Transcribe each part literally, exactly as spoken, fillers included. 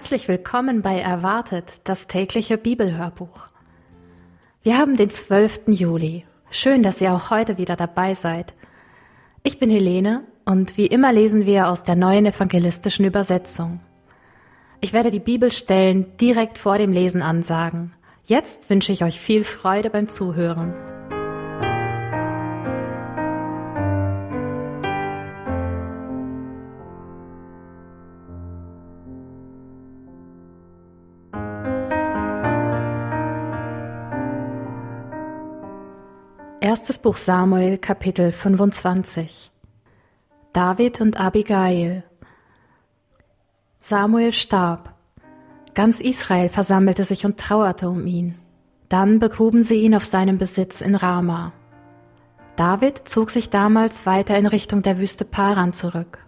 Herzlich willkommen bei Erwartet, das tägliche Bibelhörbuch. Wir haben den zwölften Juli. Schön, dass ihr auch heute wieder dabei seid. Ich bin Helene und wie immer lesen wir aus der neuen evangelistischen Übersetzung. Ich werde die Bibelstellen direkt vor dem Lesen ansagen. Jetzt wünsche ich euch viel Freude beim Zuhören. Erstes Buch Samuel, Kapitel fünfundzwanzig. David und Abigail. Samuel starb. Ganz Israel versammelte sich und trauerte um ihn. Dann begruben sie ihn auf seinem Besitz in Rama. David zog sich damals weiter in Richtung der Wüste Paran zurück.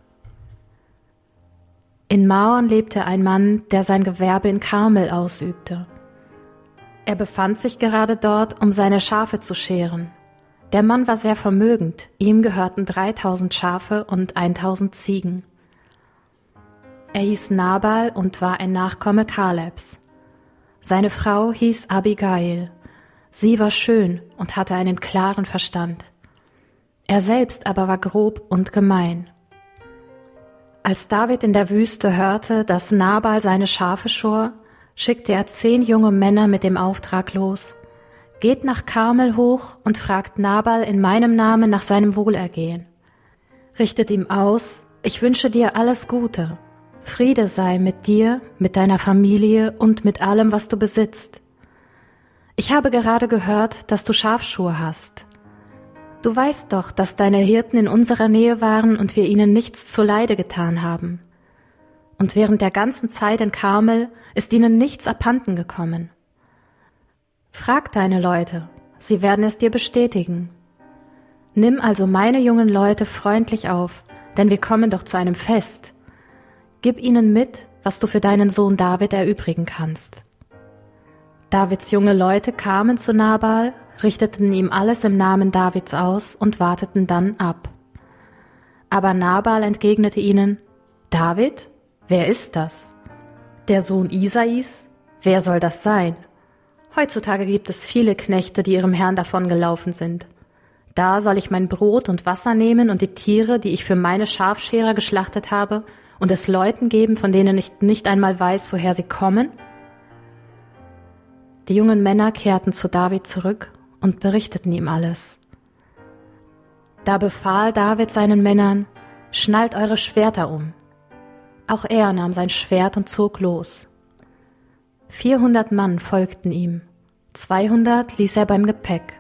In Maon lebte ein Mann, der sein Gewerbe in Karmel ausübte. Er befand sich gerade dort, um seine Schafe zu scheren. Der Mann war sehr vermögend, ihm gehörten dreitausend Schafe und tausend Ziegen. Er hieß Nabal und war ein Nachkomme Kalebs. Seine Frau hieß Abigail. Sie war schön und hatte einen klaren Verstand. Er selbst aber war grob und gemein. Als David in der Wüste hörte, dass Nabal seine Schafe schor, schickte er zehn junge Männer mit dem Auftrag los: Geht nach Karmel hoch und fragt Nabal in meinem Namen nach seinem Wohlergehen. Richtet ihm aus: Ich wünsche dir alles Gute. Friede sei mit dir, mit deiner Familie und mit allem, was du besitzt. Ich habe gerade gehört, dass du Schafschuhe hast. Du weißt doch, dass deine Hirten in unserer Nähe waren und wir ihnen nichts zuleide getan haben. Und während der ganzen Zeit in Karmel ist ihnen nichts abhanden gekommen. Frag deine Leute, sie werden es dir bestätigen. Nimm also meine jungen Leute freundlich auf, denn wir kommen doch zu einem Fest. Gib ihnen mit, was du für deinen Sohn David erübrigen kannst. Davids junge Leute kamen zu Nabal, richteten ihm alles im Namen Davids aus und warteten dann ab. Aber Nabal entgegnete ihnen: David? Wer ist das? Der Sohn Isais? Wer soll das sein? Heutzutage gibt es viele Knechte, die ihrem Herrn davongelaufen sind. Da soll ich mein Brot und Wasser nehmen und die Tiere, die ich für meine Schafscherer geschlachtet habe, und es Leuten geben, von denen ich nicht einmal weiß, woher sie kommen? Die jungen Männer kehrten zu David zurück und berichteten ihm alles. Da befahl David seinen Männern: Schnallt eure Schwerter um. Auch er nahm sein Schwert und zog los. Vierhundert Mann folgten ihm, zweihundert ließ er beim Gepäck.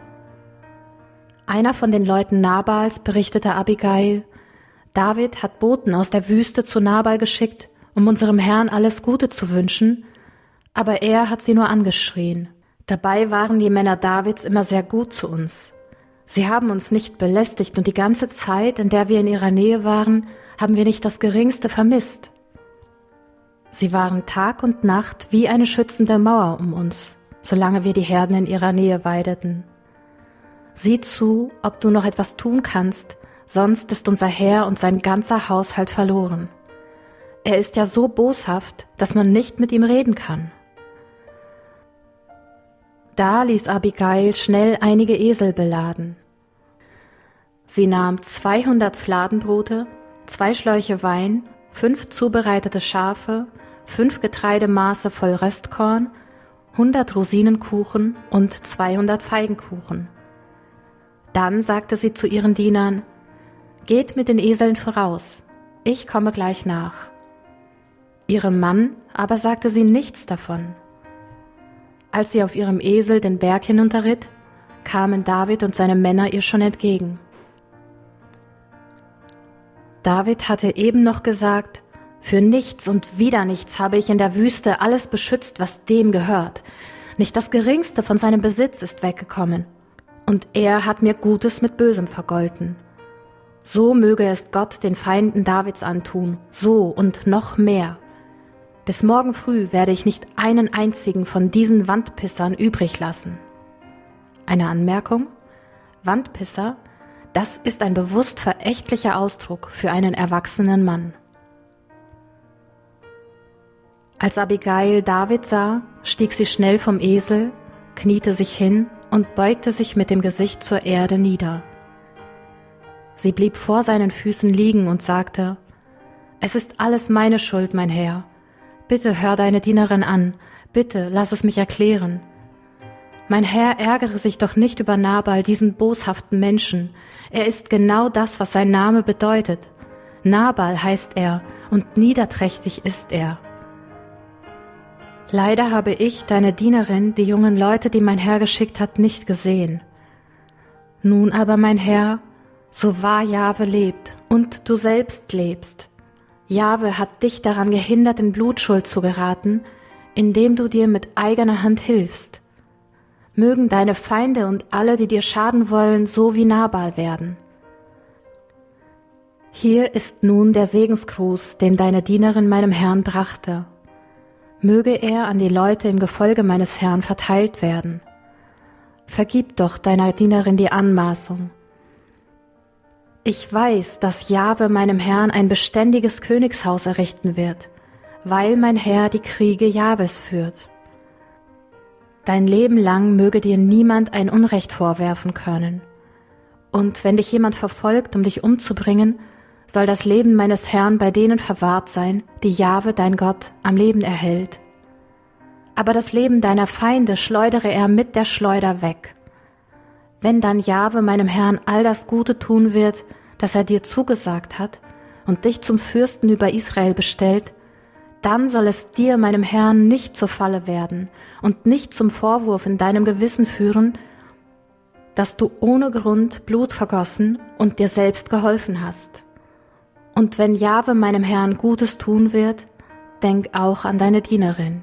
Einer von den Leuten Nabals berichtete Abigail: David hat Boten aus der Wüste zu Nabal geschickt, um unserem Herrn alles Gute zu wünschen, aber er hat sie nur angeschrien. Dabei waren die Männer Davids immer sehr gut zu uns. Sie haben uns nicht belästigt und die ganze Zeit, in der wir in ihrer Nähe waren, haben wir nicht das Geringste vermisst. Sie waren Tag und Nacht wie eine schützende Mauer um uns, solange wir die Herden in ihrer Nähe weideten. Sieh zu, ob du noch etwas tun kannst, sonst ist unser Herr und sein ganzer Haushalt verloren. Er ist ja so boshaft, dass man nicht mit ihm reden kann. Da ließ Abigail schnell einige Esel beladen. Sie nahm zweihundert Fladenbrote, zwei Schläuche Wein, fünf zubereitete Schafe, fünf Getreidemaße voll Röstkorn, hundert Rosinenkuchen und zweihundert Feigenkuchen. Dann sagte sie zu ihren Dienern: Geht mit den Eseln voraus, ich komme gleich nach. Ihrem Mann aber sagte sie nichts davon. Als sie auf ihrem Esel den Berg hinunterritt, kamen David und seine Männer ihr schon entgegen. David hatte eben noch gesagt: Für nichts und wieder nichts habe ich in der Wüste alles beschützt, was dem gehört. Nicht das Geringste von seinem Besitz ist weggekommen. Und er hat mir Gutes mit Bösem vergolten. So möge es Gott den Feinden Davids antun, so und noch mehr. Bis morgen früh werde ich nicht einen einzigen von diesen Wandpissern übrig lassen. Eine Anmerkung: Wandpisser, das ist ein bewusst verächtlicher Ausdruck für einen erwachsenen Mann. Als Abigail David sah, stieg sie schnell vom Esel, kniete sich hin und beugte sich mit dem Gesicht zur Erde nieder. Sie blieb vor seinen Füßen liegen und sagte: »Es ist alles meine Schuld, mein Herr. Bitte hör deine Dienerin an, bitte lass es mich erklären. Mein Herr ärgere sich doch nicht über Nabal, diesen boshaften Menschen. Er ist genau das, was sein Name bedeutet. Nabal heißt er und niederträchtig ist er. Leider habe ich, deine Dienerin, die jungen Leute, die mein Herr geschickt hat, nicht gesehen. Nun aber, mein Herr, so wahr Jahwe lebt und du selbst lebst. Jahwe hat dich daran gehindert, in Blutschuld zu geraten, indem du dir mit eigener Hand hilfst. Mögen deine Feinde und alle, die dir schaden wollen, so wie Nabal werden. Hier ist nun der Segensgruß, den deine Dienerin meinem Herrn brachte. Möge er an die Leute im Gefolge meines Herrn verteilt werden. Vergib doch deiner Dienerin die Anmaßung. Ich weiß, dass Jahwe meinem Herrn ein beständiges Königshaus errichten wird, weil mein Herr die Kriege Jahwes führt. Dein Leben lang möge dir niemand ein Unrecht vorwerfen können. Und wenn dich jemand verfolgt, um dich umzubringen, soll das Leben meines Herrn bei denen verwahrt sein, die Jahwe, dein Gott, am Leben erhält. Aber das Leben deiner Feinde schleudere er mit der Schleuder weg. Wenn dann Jahwe meinem Herrn all das Gute tun wird, das er dir zugesagt hat und dich zum Fürsten über Israel bestellt, dann soll es dir, meinem Herrn, nicht zur Falle werden und nicht zum Vorwurf in deinem Gewissen führen, dass du ohne Grund Blut vergossen und dir selbst geholfen hast. Und wenn Jahwe meinem Herrn Gutes tun wird, denk auch an deine Dienerin.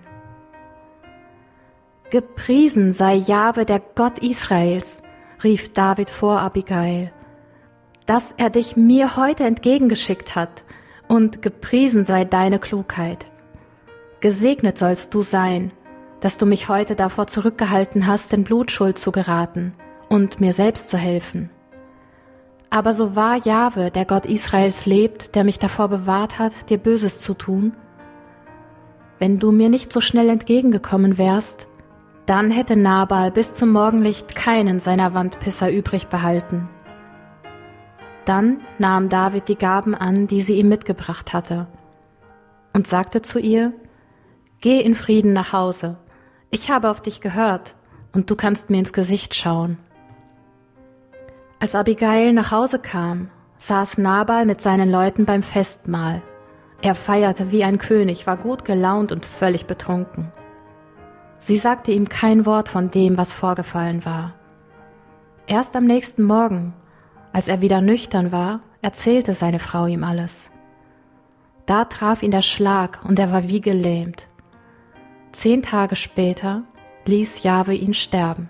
Gepriesen sei Jahwe, der Gott Israels, rief David vor Abigail, dass er dich mir heute entgegengeschickt hat, und gepriesen sei deine Klugheit. Gesegnet sollst du sein, dass du mich heute davor zurückgehalten hast, in Blutschuld zu geraten und mir selbst zu helfen. Aber so wahr Jahwe, der Gott Israels, lebt, der mich davor bewahrt hat, dir Böses zu tun, wenn du mir nicht so schnell entgegengekommen wärst, dann hätte Nabal bis zum Morgenlicht keinen seiner Wandpisser übrig behalten. Dann nahm David die Gaben an, die sie ihm mitgebracht hatte, und sagte zu ihr: Geh in Frieden nach Hause. Ich habe auf dich gehört, und du kannst mir ins Gesicht schauen. Als Abigail nach Hause kam, saß Nabal mit seinen Leuten beim Festmahl. Er feierte wie ein König, war gut gelaunt und völlig betrunken. Sie sagte ihm kein Wort von dem, was vorgefallen war. Erst am nächsten Morgen, als er wieder nüchtern war, erzählte seine Frau ihm alles. Da traf ihn der Schlag und er war wie gelähmt. Zehn Tage später ließ Jahwe ihn sterben.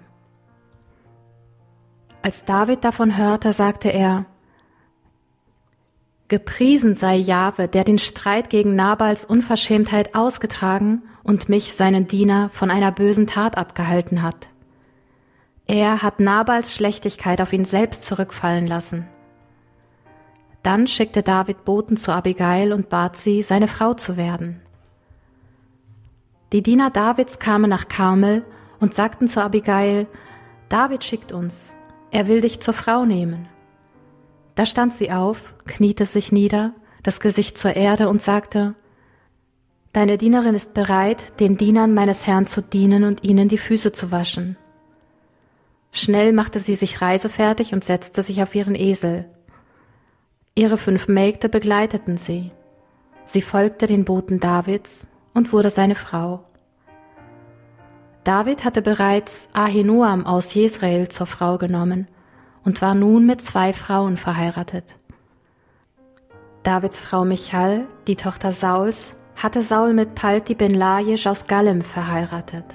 Als David davon hörte, sagte er: Gepriesen sei Jahwe, der den Streit gegen Nabals Unverschämtheit ausgetragen und mich, seinen Diener, von einer bösen Tat abgehalten hat. Er hat Nabals Schlechtigkeit auf ihn selbst zurückfallen lassen. Dann schickte David Boten zu Abigail und bat sie, seine Frau zu werden. Die Diener Davids kamen nach Karmel und sagten zu Abigail: David schickt uns, er will dich zur Frau nehmen. Da stand sie auf, kniete sich nieder, das Gesicht zur Erde und sagte: Deine Dienerin ist bereit, den Dienern meines Herrn zu dienen und ihnen die Füße zu waschen. Schnell machte sie sich reisefertig und setzte sich auf ihren Esel. Ihre fünf Mägde begleiteten sie. Sie folgte den Boten Davids und wurde seine Frau. David hatte bereits Ahinoam aus Jezreel zur Frau genommen und war nun mit zwei Frauen verheiratet. Davids Frau Michal, die Tochter Sauls, hatte Saul mit Palti ben Laish aus Galem verheiratet.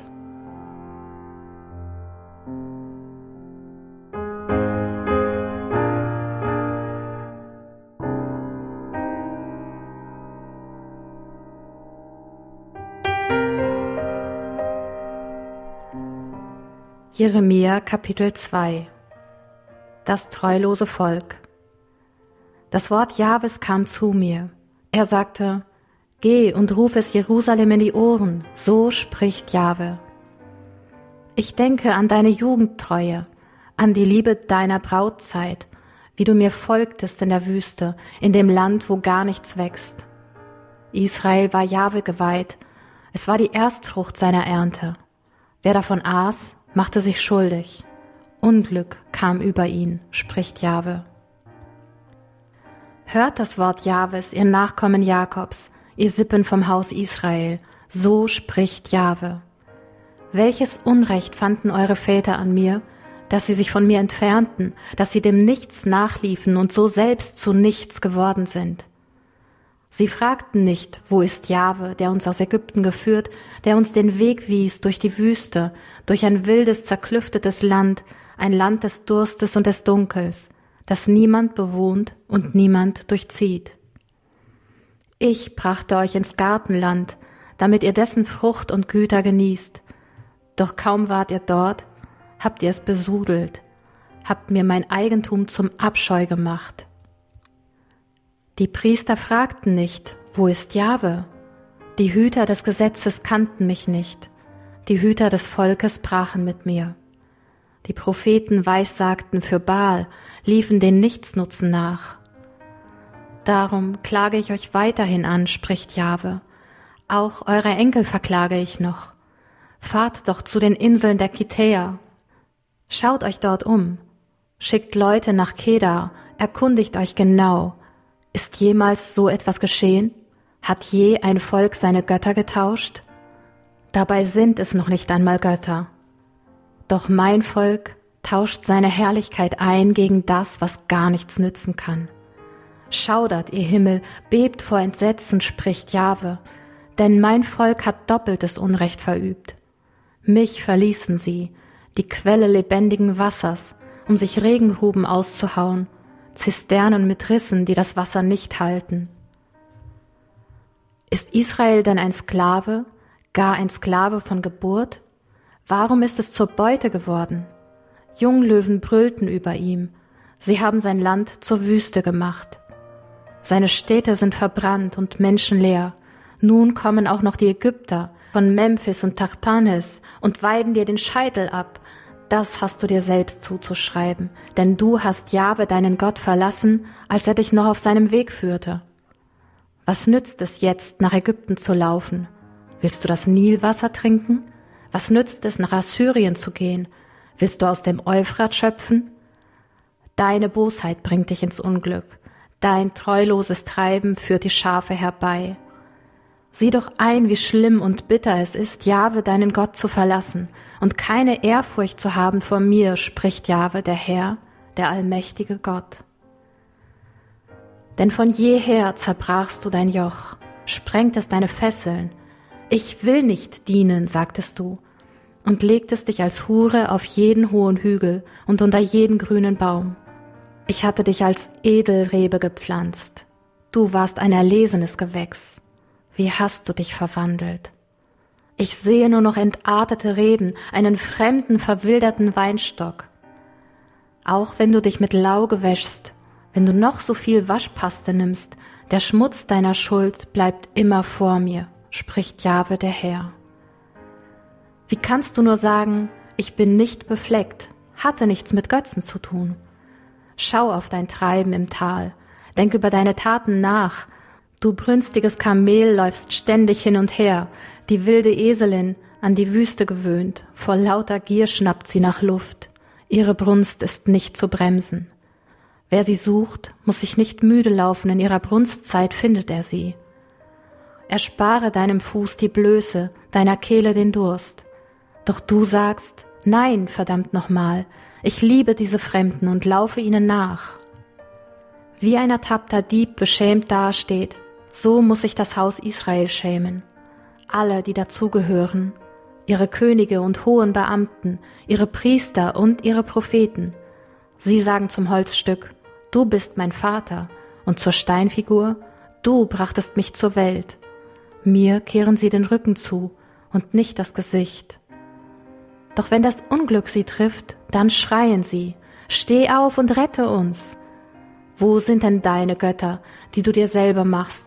Jeremia Kapitel zwei. Das treulose Volk. Das Wort Jahwes kam zu mir. Er sagte: Geh und ruf es Jerusalem in die Ohren, so spricht Jahwe. Ich denke an deine Jugendtreue, an die Liebe deiner Brautzeit, wie du mir folgtest in der Wüste, in dem Land, wo gar nichts wächst. Israel war Jahwe geweiht, es war die Erstfrucht seiner Ernte. Wer davon aß, machte sich schuldig. Unglück kam über ihn, spricht Jahwe. Hört das Wort Jahwes, ihr Nachkommen Jakobs, ihr Sippen vom Haus Israel, so spricht Jahwe. Welches Unrecht fanden eure Väter an mir, dass sie sich von mir entfernten, dass sie dem Nichts nachliefen und so selbst zu nichts geworden sind? Sie fragten nicht, wo ist Jahwe, der uns aus Ägypten geführt, der uns den Weg wies durch die Wüste, durch ein wildes, zerklüftetes Land, ein Land des Durstes und des Dunkels, das niemand bewohnt und niemand durchzieht. Ich brachte euch ins Gartenland, damit ihr dessen Frucht und Güter genießt. Doch kaum wart ihr dort, habt ihr es besudelt, habt mir mein Eigentum zum Abscheu gemacht. Die Priester fragten nicht, wo ist Jahwe? Die Hüter des Gesetzes kannten mich nicht, die Hüter des Volkes brachen mit mir. Die Propheten weissagten für Baal, liefen den Nichtsnutzen nach. Darum klage ich euch weiterhin an, spricht Jahwe. Auch eure Enkel verklage ich noch. Fahrt doch zu den Inseln der Kitäer. Schaut euch dort um. Schickt Leute nach Kedar, erkundigt euch genau. Ist jemals so etwas geschehen? Hat je ein Volk seine Götter getauscht? Dabei sind es noch nicht einmal Götter. Doch mein Volk tauscht seine Herrlichkeit ein gegen das, was gar nichts nützen kann. Schaudert, ihr Himmel, bebt vor Entsetzen, spricht Jahwe, denn mein Volk hat doppeltes Unrecht verübt. Mich verließen sie, die Quelle lebendigen Wassers, um sich Regengruben auszuhauen, Zisternen mit Rissen, die das Wasser nicht halten. Ist Israel denn ein Sklave, gar ein Sklave von Geburt? Warum ist es zur Beute geworden? Junglöwen brüllten über ihm, sie haben sein Land zur Wüste gemacht. Seine Städte sind verbrannt und menschenleer. Nun kommen auch noch die Ägypter von Memphis und Tachpanes und weiden dir den Scheitel ab. Das hast du dir selbst zuzuschreiben, denn du hast Jahwe, deinen Gott, verlassen, als er dich noch auf seinem Weg führte. Was nützt es jetzt, nach Ägypten zu laufen? Willst du das Nilwasser trinken? Was nützt es, nach Assyrien zu gehen? Willst du aus dem Euphrat schöpfen? Deine Bosheit bringt dich ins Unglück. Dein treuloses Treiben führt die Schafe herbei. Sieh doch ein, wie schlimm und bitter es ist, Jahwe, deinen Gott, zu verlassen und keine Ehrfurcht zu haben vor mir, spricht Jahwe, der Herr, der allmächtige Gott. Denn von jeher zerbrachst du dein Joch, sprengtest deine Fesseln. Ich will nicht dienen, sagtest du, und legtest dich als Hure auf jeden hohen Hügel und unter jeden grünen Baum. Ich hatte dich als Edelrebe gepflanzt. Du warst ein erlesenes Gewächs. Wie hast du dich verwandelt? Ich sehe nur noch entartete Reben, einen fremden, verwilderten Weinstock. Auch wenn du dich mit Lauge wäschst, wenn du noch so viel Waschpaste nimmst, der Schmutz deiner Schuld bleibt immer vor mir, spricht Jahwe, der Herr. Wie kannst du nur sagen, ich bin nicht befleckt, hatte nichts mit Götzen zu tun? Schau auf dein Treiben im Tal, denk über deine Taten nach. Du brünstiges Kamel läufst ständig hin und her, die wilde Eselin, an die Wüste gewöhnt, vor lauter Gier schnappt sie nach Luft, ihre Brunst ist nicht zu bremsen. Wer sie sucht, muss sich nicht müde laufen, in ihrer Brunstzeit findet er sie. Erspare deinem Fuß die Blöße, deiner Kehle den Durst. Doch du sagst, nein, verdammt nochmal, ich liebe diese Fremden und laufe ihnen nach. Wie ein ertappter Dieb beschämt dasteht, so muss sich das Haus Israel schämen. Alle, die dazugehören, ihre Könige und hohen Beamten, ihre Priester und ihre Propheten. Sie sagen zum Holzstück, du bist mein Vater, und zur Steinfigur, du brachtest mich zur Welt. Mir kehren sie den Rücken zu und nicht das Gesicht. Doch wenn das Unglück sie trifft, dann schreien sie, steh auf und rette uns. Wo sind denn deine Götter, die du dir selber machst?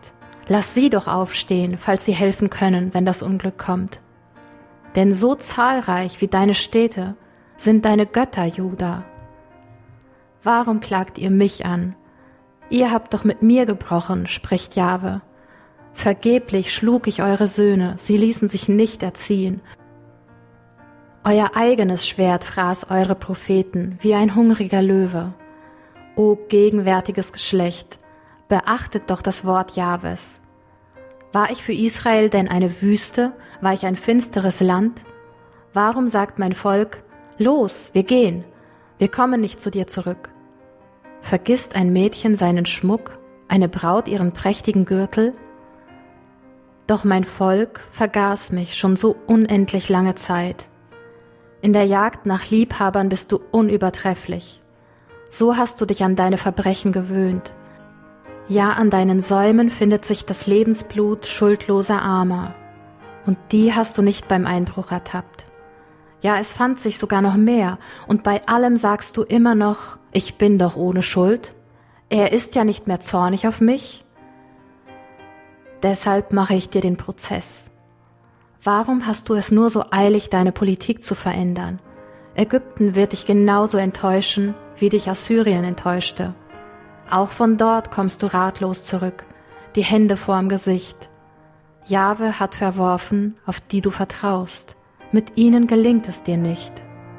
Lass sie doch aufstehen, falls sie helfen können, wenn das Unglück kommt. Denn so zahlreich wie deine Städte sind deine Götter, Juda. Warum klagt ihr mich an? Ihr habt doch mit mir gebrochen, spricht Jahwe. Vergeblich schlug ich eure Söhne, sie ließen sich nicht erziehen. Euer eigenes Schwert fraß eure Propheten wie ein hungriger Löwe. O gegenwärtiges Geschlecht, beachtet doch das Wort Jahwes. War ich für Israel denn eine Wüste? War ich ein finsteres Land? Warum sagt mein Volk, los, wir gehen, wir kommen nicht zu dir zurück? Vergisst ein Mädchen seinen Schmuck, eine Braut ihren prächtigen Gürtel? Doch mein Volk vergaß mich schon so unendlich lange Zeit. In der Jagd nach Liebhabern bist du unübertrefflich. So hast du dich an deine Verbrechen gewöhnt. Ja, an deinen Säumen findet sich das Lebensblut schuldloser Armer. Und die hast du nicht beim Einbruch ertappt. Ja, es fand sich sogar noch mehr, und bei allem sagst du immer noch, ich bin doch ohne Schuld. Er ist ja nicht mehr zornig auf mich. Deshalb mache ich dir den Prozess. Warum hast du es nur so eilig, deine Politik zu verändern? Ägypten wird dich genauso enttäuschen, wie dich Assyrien enttäuschte. Auch von dort kommst du ratlos zurück, die Hände vorm Gesicht. Jahwe hat verworfen, auf die du vertraust. Mit ihnen gelingt es dir nicht.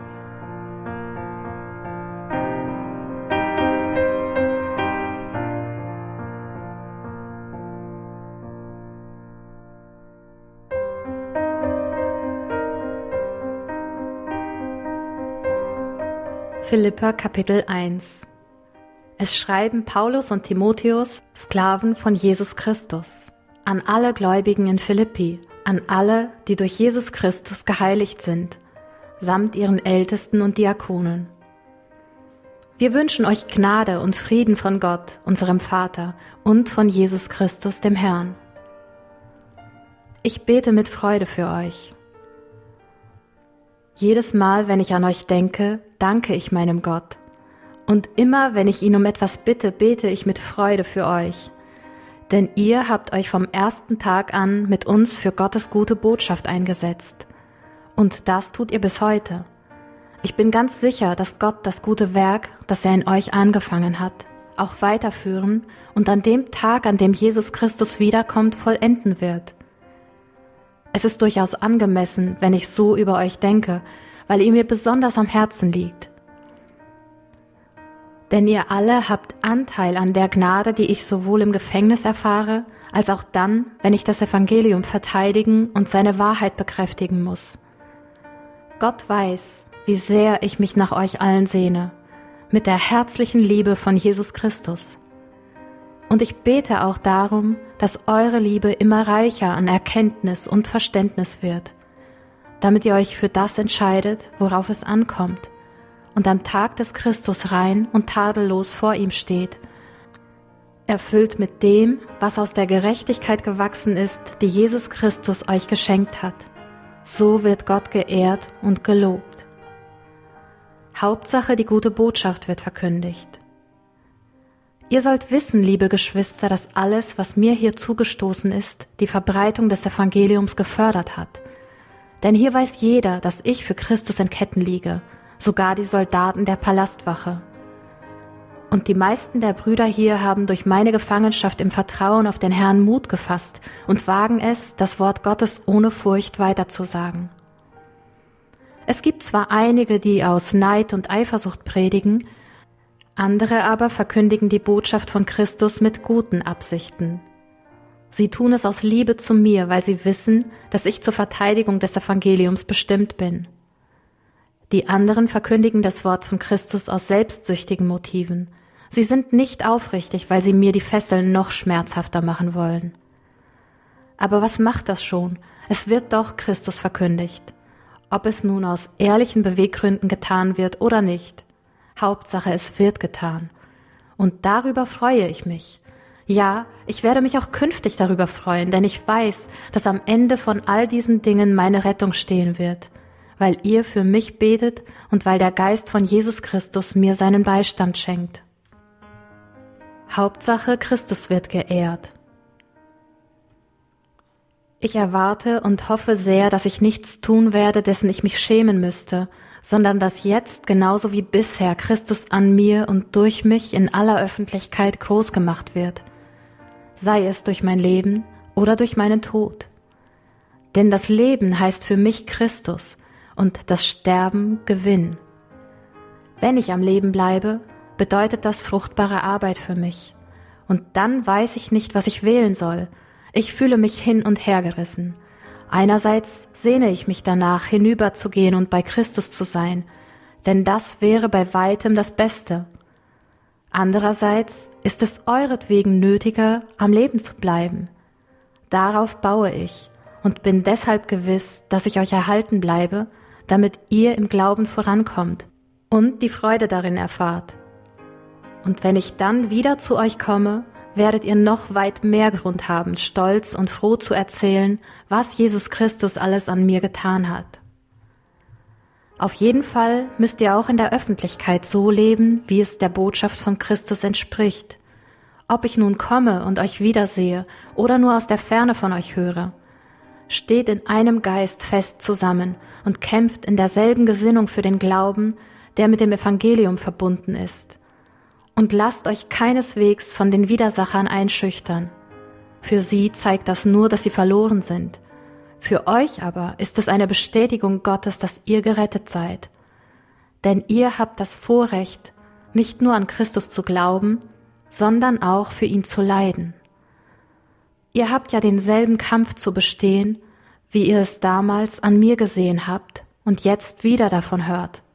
Philipper Kapitel eins. Es schreiben Paulus und Timotheus, Sklaven von Jesus Christus, an alle Gläubigen in Philippi, an alle, die durch Jesus Christus geheiligt sind, samt ihren Ältesten und Diakonen. Wir wünschen euch Gnade und Frieden von Gott, unserem Vater, und von Jesus Christus, dem Herrn. Ich bete mit Freude für euch. Jedes Mal, wenn ich an euch denke, danke ich meinem Gott. Und immer, wenn ich ihn um etwas bitte, bete ich mit Freude für euch. Denn ihr habt euch vom ersten Tag an mit uns für Gottes gute Botschaft eingesetzt. Und das tut ihr bis heute. Ich bin ganz sicher, dass Gott das gute Werk, das er in euch angefangen hat, auch weiterführen und an dem Tag, an dem Jesus Christus wiederkommt, vollenden wird. Es ist durchaus angemessen, wenn ich so über euch denke, weil ihr mir besonders am Herzen liegt. Denn ihr alle habt Anteil an der Gnade, die ich sowohl im Gefängnis erfahre, als auch dann, wenn ich das Evangelium verteidigen und seine Wahrheit bekräftigen muss. Gott weiß, wie sehr ich mich nach euch allen sehne, mit der herzlichen Liebe von Jesus Christus. Und ich bete auch darum, dass eure Liebe immer reicher an Erkenntnis und Verständnis wird, damit ihr euch für das entscheidet, worauf es ankommt, und am Tag des Christus rein und tadellos vor ihm steht, erfüllt mit dem, was aus der Gerechtigkeit gewachsen ist, die Jesus Christus euch geschenkt hat. So wird Gott geehrt und gelobt. Hauptsache, die gute Botschaft wird verkündigt. Ihr sollt wissen, liebe Geschwister, dass alles, was mir hier zugestoßen ist, die Verbreitung des Evangeliums gefördert hat. Denn hier weiß jeder, dass ich für Christus in Ketten liege, sogar die Soldaten der Palastwache. Und die meisten der Brüder hier haben durch meine Gefangenschaft im Vertrauen auf den Herrn Mut gefasst und wagen es, das Wort Gottes ohne Furcht weiterzusagen. Es gibt zwar einige, die aus Neid und Eifersucht predigen, andere aber verkündigen die Botschaft von Christus mit guten Absichten. Sie tun es aus Liebe zu mir, weil sie wissen, dass ich zur Verteidigung des Evangeliums bestimmt bin. Die anderen verkündigen das Wort von Christus aus selbstsüchtigen Motiven. Sie sind nicht aufrichtig, weil sie mir die Fesseln noch schmerzhafter machen wollen. Aber was macht das schon? Es wird doch Christus verkündigt. Ob es nun aus ehrlichen Beweggründen getan wird oder nicht. Hauptsache, es wird getan. Und darüber freue ich mich. Ja, ich werde mich auch künftig darüber freuen, denn ich weiß, dass am Ende von all diesen Dingen meine Rettung stehen wird, weil ihr für mich betet und weil der Geist von Jesus Christus mir seinen Beistand schenkt. Hauptsache, Christus wird geehrt. Ich erwarte und hoffe sehr, dass ich nichts tun werde, dessen ich mich schämen müsste, sondern dass jetzt genauso wie bisher Christus an mir und durch mich in aller Öffentlichkeit groß gemacht wird, sei es durch mein Leben oder durch meinen Tod. Denn das Leben heißt für mich Christus und das Sterben Gewinn. Wenn ich am Leben bleibe, bedeutet das fruchtbare Arbeit für mich. Und dann weiß ich nicht, was ich wählen soll. Ich fühle mich hin und her gerissen. Einerseits sehne ich mich danach, hinüberzugehen und bei Christus zu sein, denn das wäre bei weitem das Beste. Andererseits ist es euretwegen nötiger, am Leben zu bleiben. Darauf baue ich und bin deshalb gewiss, dass ich euch erhalten bleibe, damit ihr im Glauben vorankommt und die Freude darin erfahrt. Und wenn ich dann wieder zu euch komme, werdet ihr noch weit mehr Grund haben, stolz und froh zu erzählen, was Jesus Christus alles an mir getan hat. Auf jeden Fall müsst ihr auch in der Öffentlichkeit so leben, wie es der Botschaft von Christus entspricht. Ob ich nun komme und euch wiedersehe oder nur aus der Ferne von euch höre, steht in einem Geist fest zusammen und kämpft in derselben Gesinnung für den Glauben, der mit dem Evangelium verbunden ist. Und lasst euch keineswegs von den Widersachern einschüchtern. Für sie zeigt das nur, dass sie verloren sind. Für euch aber ist es eine Bestätigung Gottes, dass ihr gerettet seid. Denn ihr habt das Vorrecht, nicht nur an Christus zu glauben, sondern auch für ihn zu leiden. Ihr habt ja denselben Kampf zu bestehen, wie ihr es damals an mir gesehen habt und jetzt wieder davon hört.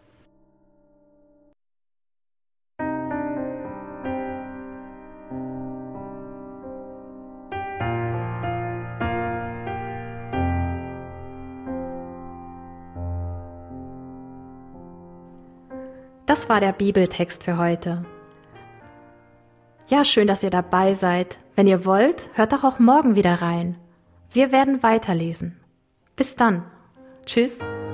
Das war der Bibeltext für heute. Ja, schön, dass ihr dabei seid. Wenn ihr wollt, hört doch auch morgen wieder rein. Wir werden weiterlesen. Bis dann. Tschüss.